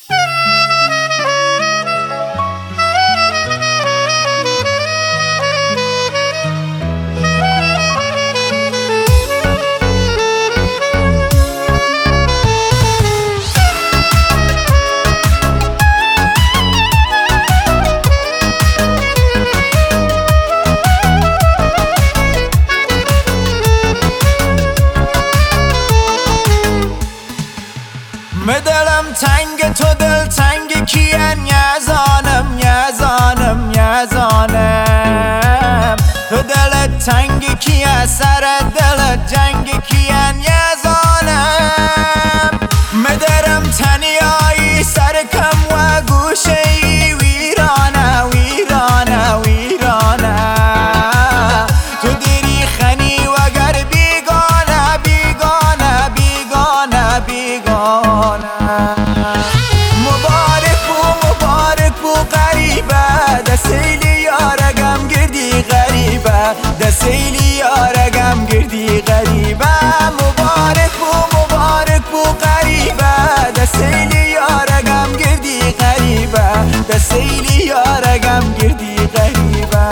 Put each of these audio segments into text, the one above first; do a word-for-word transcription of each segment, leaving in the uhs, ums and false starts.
دلم تنگ تو دل تنگ کیان یزانم یزانم یزانم تو دلت تنگ کیه سر دلت جنگ کیان یزانم مدرم تنیایی سر کم و گوشه ای ویرانه ویرانه ویرانه تو دیری خنی و گر بیگانه بیگانه بیگانه بیگانه مبارک بو مبارک بو غریبه دسیلی یارگم گردی غریبه دسیلی یارگم گردی غریبه مبارک بو مبارک بو غریبه دسیلی یارگم گردی غریبه دسیلی یارگم گردی غریبه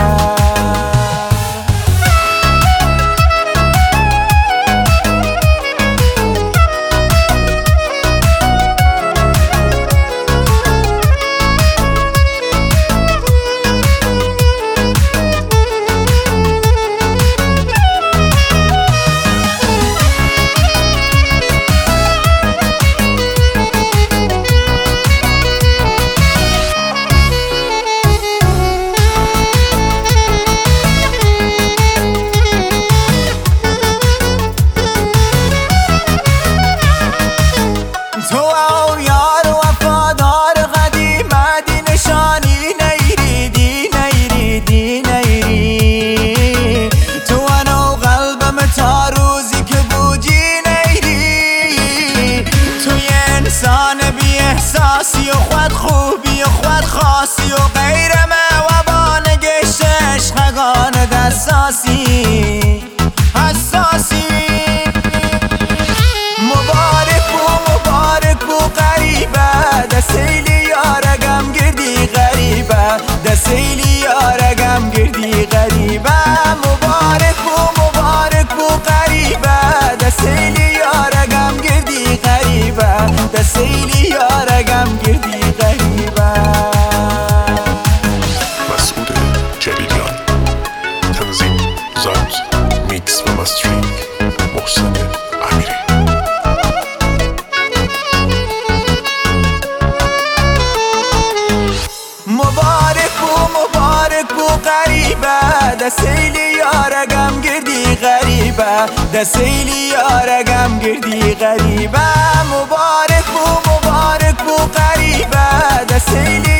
احساسی و خود خوبی و خود خاصی و غیر ما و بانگشت عشقگان دستاسی حساسی مبارک بو مبارک بو غریبه دسیلی یارگم گردی غریبه دسیلی یارگم گردی غریبه مبارک بو مبارک بو غریبه دسیلی یارگم گردی غریبه دسیلی یارگم گردی غریبه مسعود جلیلیان تنظیم ضبط میکس و مسترینگ محسن امیری مبارک بو مبارک بو غریبه دسیلی یارگم گردی غریبه دسیلی یارگم گردی غریبه مبارک بو مبارک بو غریبه دسیلی